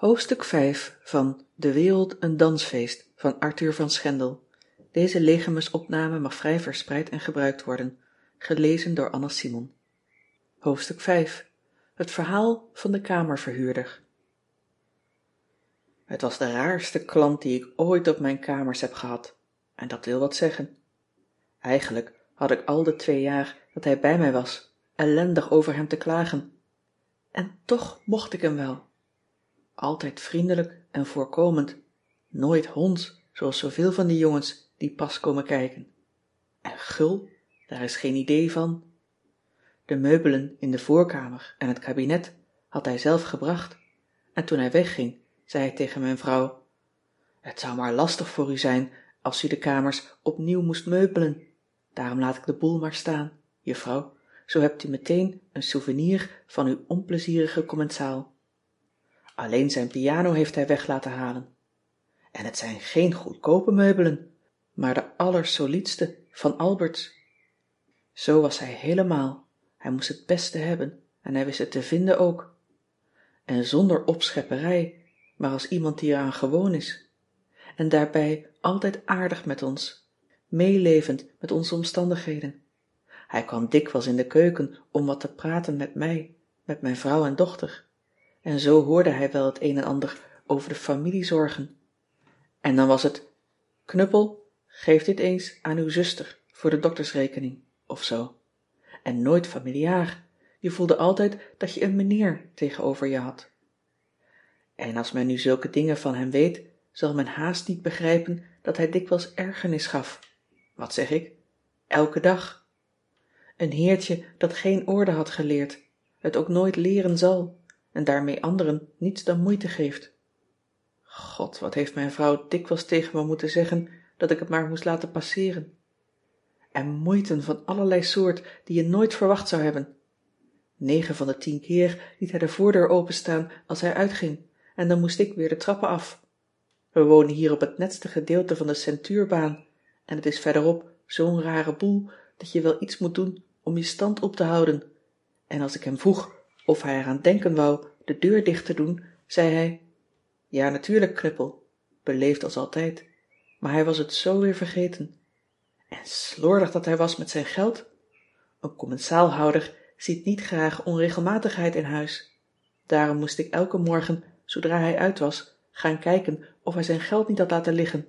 Hoofdstuk 5 van De wereld een dansfeest van Arthur van Schendel. Deze legermesopname mag vrij verspreid en gebruikt worden. Gelezen door Anna Simon. Hoofdstuk 5. Het verhaal van de kamerverhuurder. Het was de raarste klant die ik ooit op mijn kamers heb gehad. En dat wil wat zeggen. Eigenlijk had ik al de 2 jaar dat hij bij mij was ellendig over hem te klagen. En toch mocht ik hem wel. Altijd vriendelijk en voorkomend. Nooit honds, zoals zoveel van die jongens die pas komen kijken. En gul, daar is geen idee van. De meubelen in de voorkamer en het kabinet had hij zelf gebracht. En toen hij wegging, zei hij tegen mijn vrouw: "Het zou maar lastig voor u zijn als u de kamers opnieuw moest meubelen. Daarom laat ik de boel maar staan, juffrouw. Zo hebt u meteen een souvenir van uw onplezierige commensaal." Alleen zijn piano heeft hij weg laten halen. En het zijn geen goedkope meubelen, maar de allersoliedste van Alberts. Zo was hij helemaal. Hij moest het beste hebben en hij wist het te vinden ook. En zonder opschepperij, maar als iemand die eraan gewoon is. En daarbij altijd aardig met ons, meelevend met onze omstandigheden. Hij kwam dikwijls in de keuken om wat te praten met mij, met mijn vrouw en dochter. En zo hoorde hij wel het een en ander over de familiezorgen. En dan was het: "Knuppel, geef dit eens aan uw zuster voor de doktersrekening," of zo. En nooit familiaar. Je voelde altijd dat je een meneer tegenover je had. En als men nu zulke dingen van hem weet, zal men haast niet begrijpen dat hij dikwijls ergernis gaf. Wat zeg ik? Elke dag. Een heertje dat geen orde had geleerd, het ook nooit leren zal en daarmee anderen niets dan moeite geeft. God, wat heeft mijn vrouw dikwijls tegen me moeten zeggen dat ik het maar moest laten passeren. En moeiten van allerlei soort die je nooit verwacht zou hebben. 9 van de 10 keer liet hij de voordeur openstaan als hij uitging en dan moest ik weer de trappen af. We wonen hier op het netste gedeelte van de Ceintuurbaan en het is verderop zo'n rare boel dat je wel iets moet doen om je stand op te houden. En als ik hem vroeg of hij eraan denken wou de deur dicht te doen, zei hij: "Ja, natuurlijk, Knuppel," beleefd als altijd, maar hij was het zo weer vergeten. En slordig dat hij was met zijn geld. Een commensaalhouder ziet niet graag onregelmatigheid in huis. Daarom moest ik elke morgen, zodra hij uit was, gaan kijken of hij zijn geld niet had laten liggen.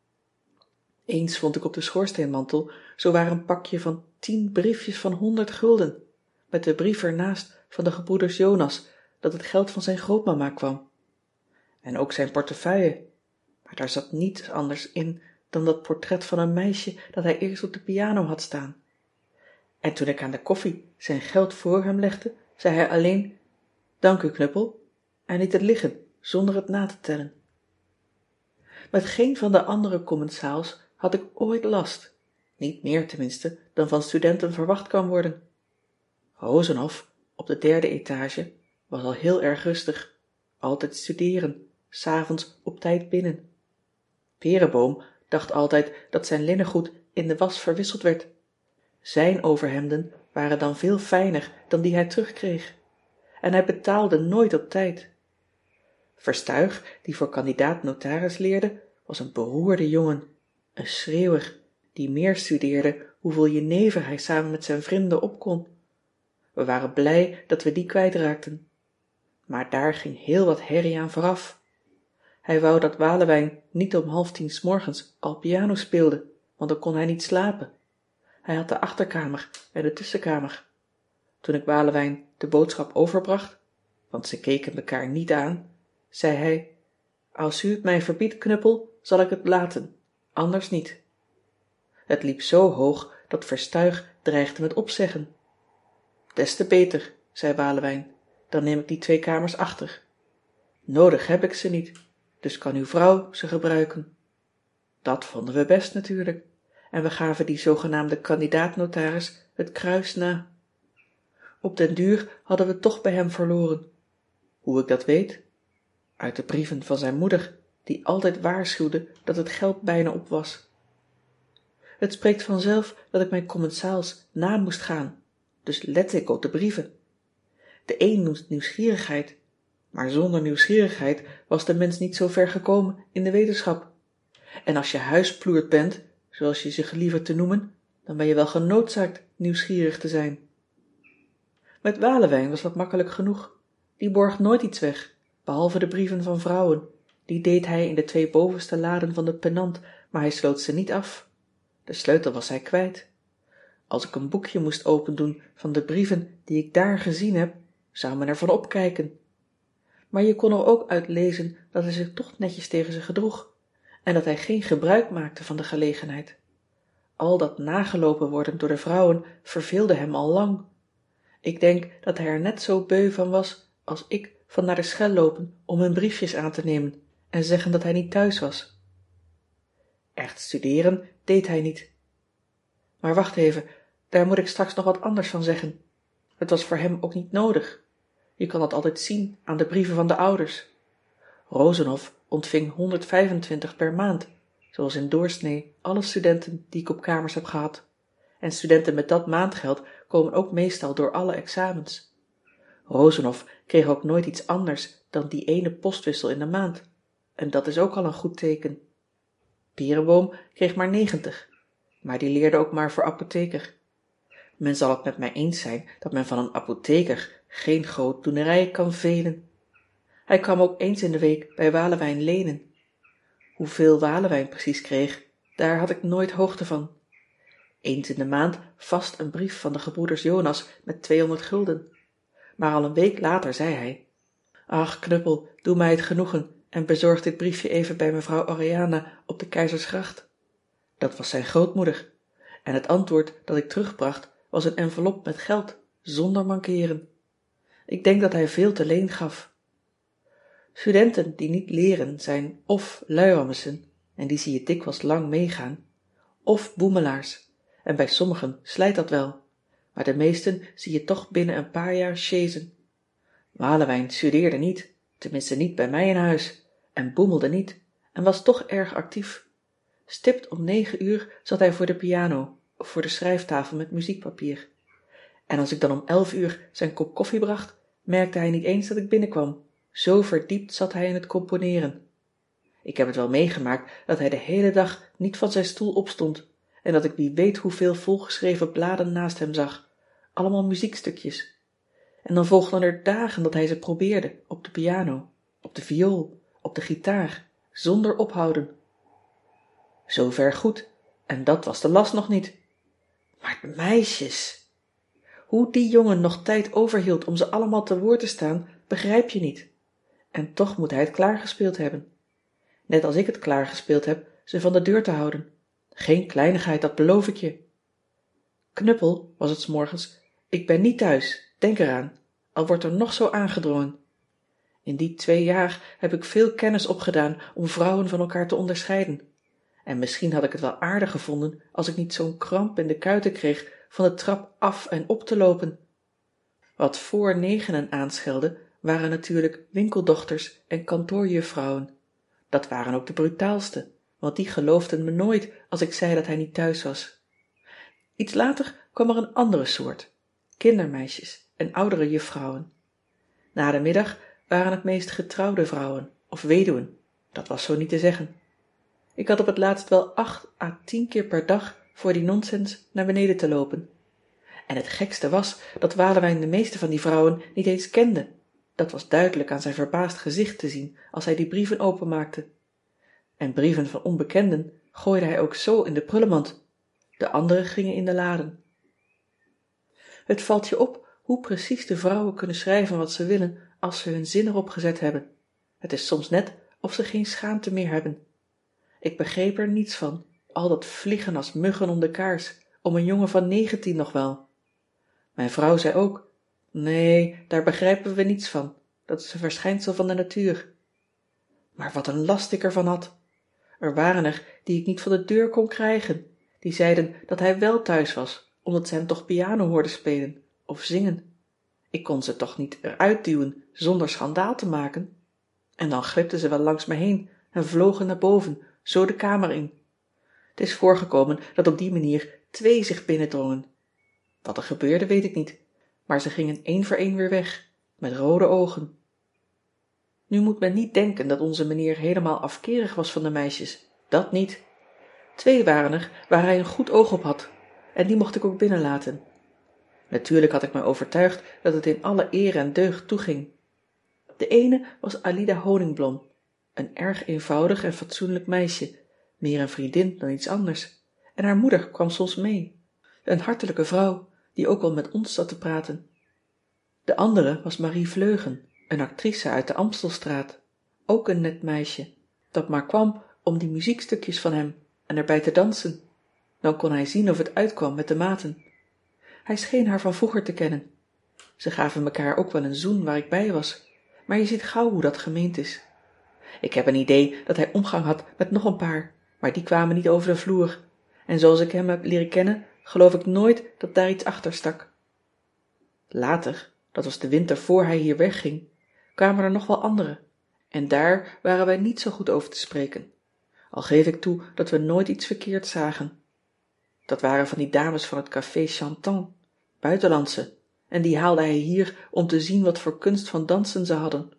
Eens vond ik op de schoorsteenmantel zowaar een pakje van 10 briefjes van 100 gulden, met de brief ernaast van de gebroeders Jonas dat het geld van zijn grootmama kwam. En ook zijn portefeuille, maar daar zat niets anders in dan dat portret van een meisje dat hij eerst op de piano had staan. En toen ik aan de koffie zijn geld voor hem legde, zei hij alleen: "Dank u, Knuppel," en liet het liggen zonder het na te tellen. Met geen van de andere commensaals had ik ooit last. Niet meer tenminste dan van studenten verwacht kan worden. Rosenhof, op de 3e etage, was al heel erg rustig. Altijd studeren, 's avonds op tijd binnen. Pereboom dacht altijd dat zijn linnengoed in de was verwisseld werd. Zijn overhemden waren dan veel fijner dan die hij terugkreeg. En hij betaalde nooit op tijd. Verstuig, die voor kandidaat notaris leerde, was een beroerde jongen. Een schreeuwer, die meer studeerde hoeveel jenever hij samen met zijn vrienden op kon. We waren blij dat we die kwijtraakten. Maar daar ging heel wat herrie aan vooraf. Hij wou dat Walewijn niet om 9:30 's morgens al piano speelde, want dan kon hij niet slapen. Hij had de achterkamer en de tussenkamer. Toen ik Walewijn de boodschap overbracht, want ze keken mekaar niet aan, zei hij: "Als u het mij verbiedt, Knuppel, zal ik het laten, anders niet." Het liep zo hoog dat Verstuig dreigde met opzeggen. "Des te beter," zei Walewijn, "dan neem ik die 2 kamers achter. Noodig heb ik ze niet, dus kan uw vrouw ze gebruiken." Dat vonden we best natuurlijk en we gaven die zoogenaamde kandidaat-notaris het kruis na. Op den duur hadden we toch bij hem verloren. Hoe ik dat weet? Uit de brieven van zijn moeder, die altijd waarschuwde dat het geld bijna op was. Het spreekt vanzelf dat ik mijn commensaals na moest gaan, dus lette ik op de brieven. De een noemt nieuwsgierigheid, Maar zonder nieuwsgierigheid was de mens niet zo ver gekomen in de wetenschap. En als je huisploert bent, zoals je zich liever te noemen, dan ben je wel genoodzaakt nieuwsgierig te zijn. Met Walewijn was dat makkelijk genoeg. Die borg nooit iets weg, behalve de brieven van vrouwen. Die deed hij in de 2 bovenste laden van de penant, maar hij sloot ze niet af. De sleutel was hij kwijt. Als ik een boekje moest opendoen van de brieven die ik daar gezien heb, zou men er van opkijken. Maar je kon er ook uit lezen dat hij zich toch netjes tegen ze gedroeg en dat hij geen gebruik maakte van de gelegenheid. Al dat nagelopen worden door de vrouwen verveelde hem al lang. Ik denk dat hij er net zo beu van was als ik van naar de schel lopen om hun briefjes aan te nemen en zeggen dat hij niet thuis was. Echt studeren deed hij niet. Maar wacht even, daar moet ik straks nog wat anders van zeggen. Het was voor hem ook niet nodig. Je kan dat altijd zien aan de brieven van de ouders. Rosenhoff ontving 125 per maand, zoals in doorsnee alle studenten die ik op kamers heb gehad. En studenten met dat maandgeld komen ook meestal door alle examens. Rosenhoff kreeg ook nooit iets anders dan die ene postwissel in de maand. En dat is ook al een goed teken. Pierenboom kreeg maar 90, maar die leerde ook maar voor apotheker. Men zal het met mij eens zijn dat men van een apotheker geen grootdoenerij kan velen. Hij kwam ook eens in de week bij Walewijn lenen. Hoeveel Walewijn precies kreeg, daar had ik nooit hoogte van. Eens in de maand vast een brief van de gebroeders Jonas met 200 gulden. Maar al een week later zei hij: Ach, Knuppel, doe mij het genoegen en bezorg dit briefje even bij mevrouw Oriana op de Keizersgracht. Dat was zijn grootmoeder. En het antwoord dat ik terugbracht was een envelop met geld, zonder mankeren. Ik denk dat hij veel te leen gaf. Studenten die niet leren zijn of luirammessen, en die zie je dikwijls lang meegaan, of boemelaars. En bij sommigen slijt dat wel, maar de meesten zie je toch binnen een paar jaar sjezen. Walewijn studeerde niet, tenminste niet bij mij in huis, en boemelde niet, en was toch erg actief. Stipt om 9 uur zat hij voor de piano of voor de schrijftafel met muziekpapier. En als ik dan om 11 uur zijn kop koffie bracht, merkte hij niet eens dat ik binnenkwam. Zo verdiept zat hij in het componeren. Ik heb het wel meegemaakt dat hij de hele dag niet van zijn stoel opstond en dat ik wie weet hoeveel volgeschreven bladen naast hem zag. Allemaal muziekstukjes. En dan volgden er dagen dat hij ze probeerde op de piano, op de viool, op de gitaar, zonder ophouden. Zover goed, en dat was de last nog niet. Maar meisjes! Hoe die jongen nog tijd overhield om ze allemaal te woord te staan, begrijp je niet. En toch moet hij het klaargespeeld hebben. Net als ik het klaargespeeld heb ze van de deur te houden. Geen kleinigheid, dat beloof ik je. Knuppel, was het 's morgens, ik ben niet thuis, denk eraan, al wordt er nog zo aangedrongen. In die 2 jaar heb ik veel kennis opgedaan om vrouwen van elkaar te onderscheiden. En misschien had ik het wel aardig gevonden als ik niet zo'n kramp in de kuiten kreeg van de trap af en op te lopen. Wat voor 9 aanschelde waren natuurlijk winkeldochters en kantoorjuffrouwen. Dat waren ook de brutaalste, want die geloofden me nooit als ik zei dat hij niet thuis was. Iets later kwam er een andere soort, kindermeisjes en oudere juffrouwen. Na de middag waren het meest getrouwde vrouwen of weduwen, dat was zo niet te zeggen. Ik had op het laatst wel 8 à 10 keer per dag voor die nonsens naar beneden te lopen. En het gekste was dat Walewijn de meeste van die vrouwen niet eens kende. Dat was duidelijk aan zijn verbaasd gezicht te zien als hij die brieven openmaakte. En brieven van onbekenden gooide hij ook zo in de prullenmand. De andere gingen in de laden. Het valt je op hoe precies de vrouwen kunnen schrijven wat ze willen als ze hun zin erop gezet hebben. Het is soms net of ze geen schaamte meer hebben. Ik begreep er niets van, al dat vliegen als muggen om de kaars, om een jongen van 19 nog wel. Mijn vrouw zei ook: nee, daar begrijpen we niets van, dat is een verschijnsel van de natuur. Maar wat een last ik ervan had. Er waren er die ik niet van de deur kon krijgen, die zeiden dat hij wel thuis was, omdat ze hem toch piano hoorden spelen of zingen. Ik kon ze toch niet eruit duwen zonder schandaal te maken. En dan glipten ze wel langs me heen en vlogen naar boven, zo de kamer in. Het is voorgekomen dat op die manier 2 zich binnendrongen. Wat er gebeurde weet ik niet, maar ze gingen 1 voor 1 weer weg, met rode ogen. Nu moet men niet denken dat onze meneer helemaal afkerig was van de meisjes. Dat niet. 2 waren er waar hij een goed oog op had. En die mocht ik ook binnenlaten. Natuurlijk had ik mij overtuigd dat het in alle eer en deugd toeging. De ene was Alida Honingblom. Een erg eenvoudig en fatsoenlijk meisje. Meer een vriendin dan iets anders. En haar moeder kwam soms mee. Een hartelijke vrouw, die ook wel met ons zat te praten. De andere was Marie Vleugen, een actrice uit de Amstelstraat. Ook een net meisje, dat maar kwam om die muziekstukjes van hem en erbij te dansen. Dan kon hij zien of het uitkwam met de maten. Hij scheen haar van vroeger te kennen. Ze gaven mekaar ook wel een zoen waar ik bij was, maar je ziet gauw hoe dat gemeend is. Ik heb een idee dat hij omgang had met nog een paar, maar die kwamen niet over de vloer. En zoals ik hem heb leren kennen, geloof ik nooit dat daar iets achter stak. Later, dat was de winter voor hij hier wegging, kwamen er nog wel anderen. En daar waren wij niet zo goed over te spreken. Al geef ik toe dat we nooit iets verkeerds zagen. Dat waren van die dames van het café Chantant, buitenlandse, en die haalde hij hier om te zien wat voor kunst van dansen ze hadden.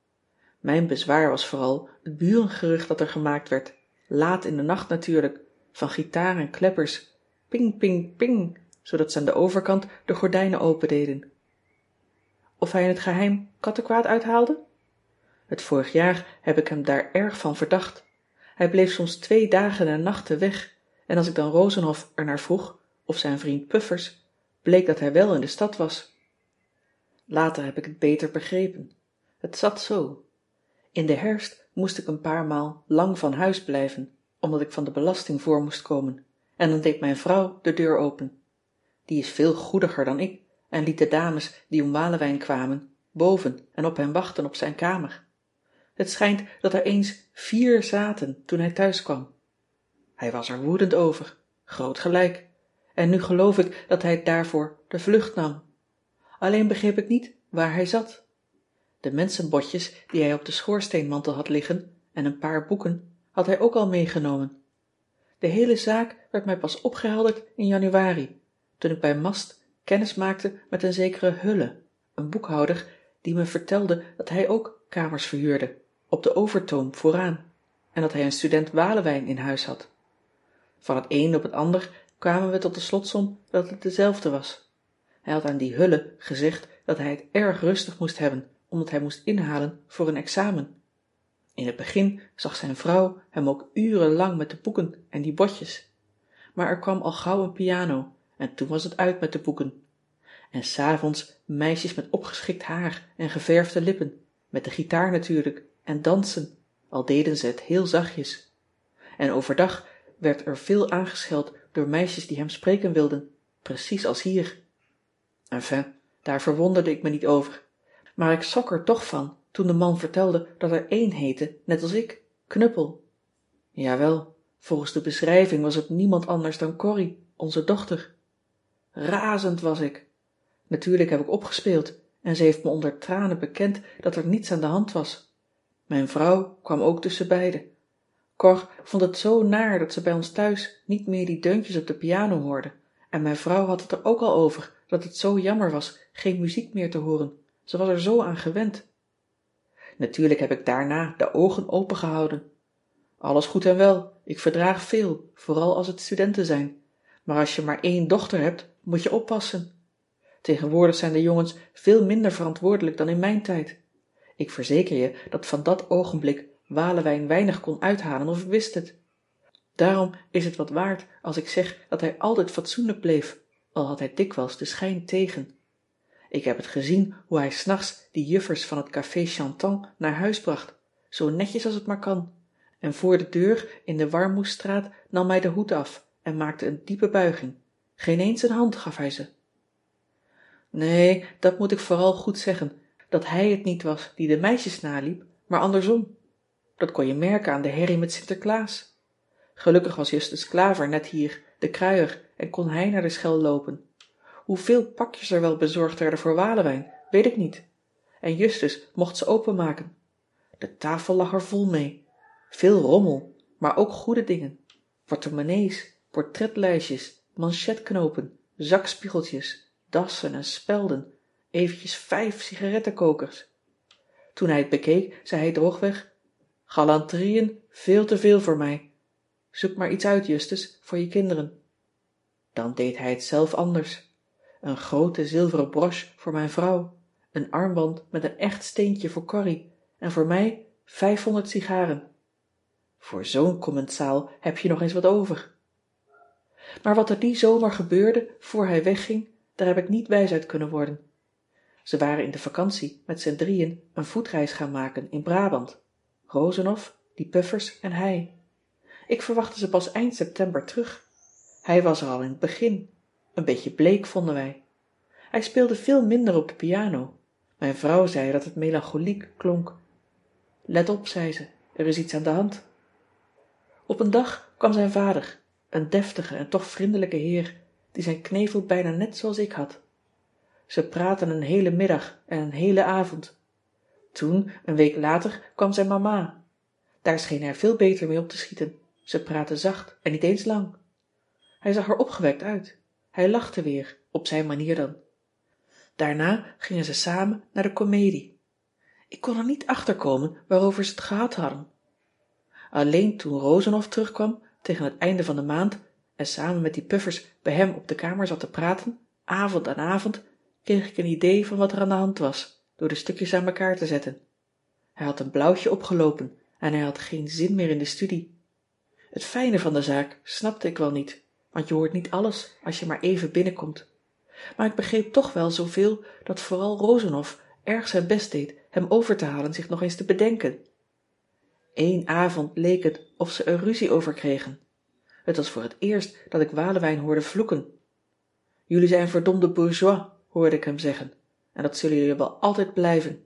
Mijn bezwaar was vooral het burengerucht dat er gemaakt werd, laat in de nacht natuurlijk, van gitaar en kleppers, ping ping ping, zodat ze aan de overkant de gordijnen opendeden. Of hij in het geheim kattenkwaad uithaalde? Het vorig jaar heb ik hem daar erg van verdacht. Hij bleef soms 2 dagen en nachten weg en als ik dan Rosenhoff er naar vroeg, of zijn vriend Puffers, bleek dat hij wel in de stad was. Later heb ik het beter begrepen. Het zat zo. In de herfst moest ik een paar maal lang van huis blijven, omdat ik van de belasting voor moest komen, en dan deed mijn vrouw de deur open. Die is veel goediger dan ik en liet de dames die om Walewijn kwamen boven en op hem wachten op zijn kamer. Het schijnt dat er eens 4 zaten toen hij thuis kwam. Hij was er woedend over, groot gelijk, en nu geloof ik dat hij daarvoor de vlucht nam. Alleen begreep ik niet waar hij zat. De mensenbotjes die hij op de schoorsteenmantel had liggen en een paar boeken had hij ook al meegenomen. De hele zaak werd mij pas opgehelderd in januari, toen ik bij Mast kennis maakte met een zekere Hulle, een boekhouder, die me vertelde dat hij ook kamers verhuurde, op de Overtoom vooraan, en dat hij een student Walewijn in huis had. Van het een op het ander kwamen we tot de slotsom dat het dezelfde was. Hij had aan die Hulle gezegd dat hij het erg rustig moest hebben, omdat hij moest inhalen voor een examen. In het begin zag zijn vrouw hem ook urenlang met de boeken en die botjes. Maar er kwam al gauw een piano en toen was het uit met de boeken. En 's avonds meisjes met opgeschikt haar en geverfde lippen, met de gitaar natuurlijk, en dansen, al deden ze het heel zachtjes. En overdag werd er veel aangescheld door meisjes die hem spreken wilden, precies als hier. Enfin, daar verwonderde ik me niet over. Maar ik schrok er toch van toen de man vertelde dat er één heette, net als ik, Knuppel. Jawel, volgens de beschrijving was het niemand anders dan Corrie, onze dochter. Razend was ik. Natuurlijk heb ik opgespeeld en ze heeft me onder tranen bekend dat er niets aan de hand was. Mijn vrouw kwam ook tussen beiden. Cor vond het zo naar dat ze bij ons thuis niet meer die deuntjes op de piano hoorde en mijn vrouw had het er ook al over dat het zo jammer was geen muziek meer te horen. Ze was er zo aan gewend. Natuurlijk heb ik daarna de ogen opengehouden. Alles goed en wel, ik verdraag veel, vooral als het studenten zijn. Maar als je maar 1 dochter hebt, moet je oppassen. Tegenwoordig zijn de jongens veel minder verantwoordelijk dan in mijn tijd. Ik verzeker je dat van dat ogenblik Walewijn weinig kon uithalen of ik wist het. Daarom is het wat waard als ik zeg dat hij altijd fatsoenlijk bleef, al had hij dikwijls de schijn tegen. Ik heb het gezien hoe hij 's nachts die juffers van het café Chantant naar huis bracht, zo netjes als het maar kan, en voor de deur in de Warmoesstraat nam hij de hoed af en maakte een diepe buiging. Geen eens een hand gaf hij ze. Nee, dat moet ik vooral goed zeggen, dat hij het niet was die de meisjes naliep, maar andersom. Dat kon je merken aan de herrie met Sinterklaas. Gelukkig was Justus Klaver net hier, de kruier, en kon hij naar de schel loopen. Hoeveel pakjes er wel bezorgd werden voor Walewijn, weet ik niet. En Justus mocht ze openmaken. De tafel lag er vol mee. Veel rommel, maar ook goede dingen. Portemonnees, portretlijstjes, manchetknopen, zakspiegeltjes, dassen en spelden, eventjes 5 sigarettenkokers. Toen hij het bekeek, zei hij droogweg: galanterieën veel te veel voor mij. Zoek maar iets uit, Justus, voor je kinderen. Dan deed hij het zelf anders. Een groote zilveren broche voor mijn vrouw, een armband met een echt steentje voor Corrie en voor mij 500 sigaren. Voor zoo'n commensaal heb je nog eens wat over. Maar wat er die zomer gebeurde voor hij wegging, daar heb ik niet wijs uit kunnen worden. Ze waren in de vakantie met z'n drieën een voetreis gaan maken in Brabant. Rozenhoff, die Puffers en hij. Ik verwachtte ze pas eind september terug. Hij was er al in het begin. Een beetje bleek vonden wij. Hij speelde veel minder op de piano. Mijn vrouw zei dat het melancholiek klonk. Let op, zei ze, er is iets aan de hand. Op een dag kwam zijn vader, een deftige en toch vriendelijke heer, die zijn knevel bijna net zoals ik had. Ze praatten een hele middag en een hele avond. Toen, een week later, kwam zijn mama. Daar scheen hij veel beter mee op te schieten. Ze praatte zacht en niet eens lang. Hij zag er opgewekt uit. Hij lachte weer, op zijn manier dan. Daarna gingen ze samen naar de komedie. Ik kon er niet achter komen waarover ze het gehad hadden. Alleen toen Rozenhoff terugkwam, tegen het einde van de maand, en samen met die Puffers bij hem op de kamer zat te praten, avond aan avond, kreeg ik een idee van wat er aan de hand was, door de stukjes aan elkaar te zetten. Hij had een blauwtje opgeloopen en hij had geen zin meer in de studie. Het fijne van de zaak snapte ik wel niet, want je hoort niet alles als je maar even binnenkomt. Maar ik begreep toch wel zoveel dat vooral Rozenhoff erg zijn best deed hem over te halen zich nog eens te bedenken. Eén avond leek het of ze er ruzie over kregen. Het was voor het eerst dat ik Walewijn hoorde vloeken. Jullie zijn verdomde bourgeois, hoorde ik hem zeggen, en dat zullen jullie wel altijd blijven.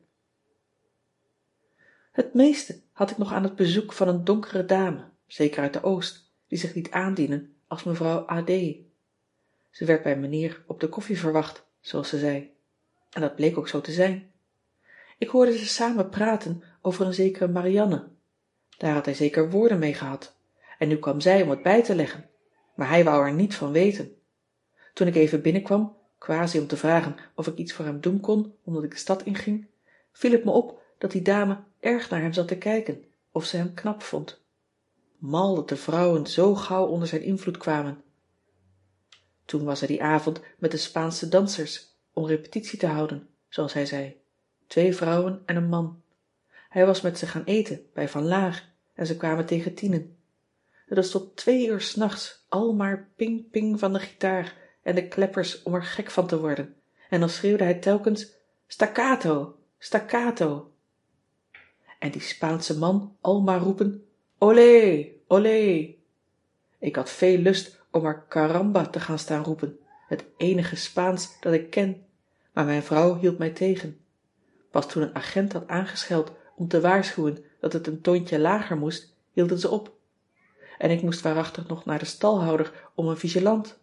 Het meeste had ik nog aan het bezoek van een donkere dame, zeker uit de Oost, die zich liet aandienen als mevrouw AD. Ze werd bij meneer op de koffie verwacht, zoals ze zei. En dat bleek ook zo te zijn. Ik hoorde ze samen praten over een zekere Marianne. Daar had hij zeker woorden mee gehad. En nu kwam zij om het bij te leggen. Maar hij wou er niet van weten. Toen ik even binnenkwam, quasi om te vragen of ik iets voor hem doen kon, omdat ik de stad inging, viel het me op dat die dame erg naar hem zat te kijken, of ze hem knap vond. Mal dat de vrouwen zo gauw onder zijn invloed kwamen. Toen was er die avond met de Spaanse dansers, om repetitie te houden, zoals hij zei. 2 vrouwen en een man. Hij was met ze gaan eten bij Van Laar en ze kwamen tegen 10. Het was tot 2 uur 's nachts al maar ping ping van de gitaar en de kleppers om er gek van te worden. En dan schreeuwde hij telkens staccato, staccato. En die Spaanse man al maar roepen olé, olé. Ik had veel lust om maar caramba te gaan staan roepen, het enige Spaans dat ik ken, maar mijn vrouw hield mij tegen. Pas toen een agent had aangescheld om te waarschuwen dat het een toontje lager moest, hielden ze op. En ik moest waarachtig nog naar de stalhouder om een vigilant.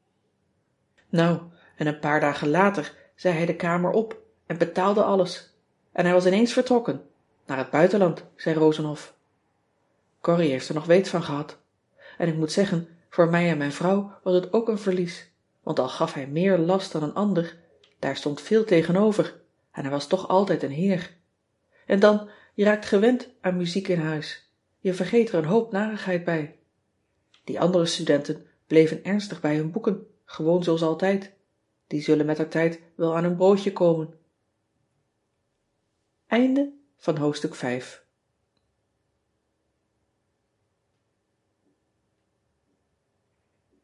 Nou, en een paar dagen later zei hij de kamer op en betaalde alles. En hij was ineens vertrokken. Naar het buitenland, zei Rozenhoff. Corrie heeft er nog weet van gehad. En ik moet zeggen, voor mij en mijn vrouw was het ook een verlies. Want al gaf hij meer last dan een ander, daar stond veel tegenover. En hij was toch altijd een heer. En dan, je raakt gewend aan muziek in huis. Je vergeet er een hoop narigheid bij. Die andere studenten bleven ernstig bij hun boeken, gewoon zoals altijd. Die zullen mettertijd wel aan hun broodje komen. Einde van hoofdstuk 5.